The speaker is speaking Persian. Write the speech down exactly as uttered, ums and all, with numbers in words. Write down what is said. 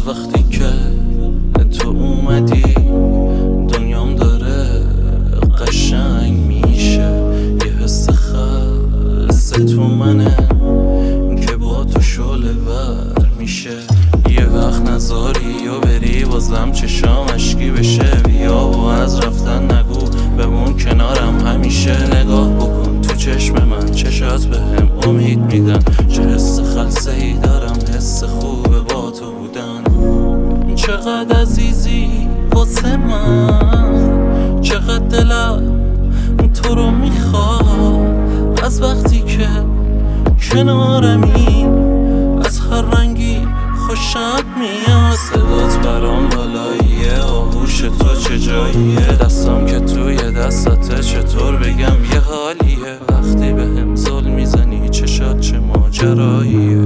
از وقتی که تو اومدی دنیام داره قشنگ میشه. یه حس خاص تو منه که با تو شعله ور میشه. یه وقت نذاری یا بری بازم چشام اشکی بشه. بیا و از رفتن نگو بمون کنارم همیشه. نگاه بکن تو چشم من، چشات بهم امید میدن. چه حس خلصه ای دارم، حس خوبه با تو بودن. چقدر عزیزی واسه من، چقدر دلم تو رو میخواد. از وقتی که کنارمی از هر رنگی خوشت میاد. صدات برام بالاییه، آغوش تو چه جاییه. دستام که توی دستاته چطور بگم یه حالیه. وقتی بهم زل میزنی چشات چه ماجراییه.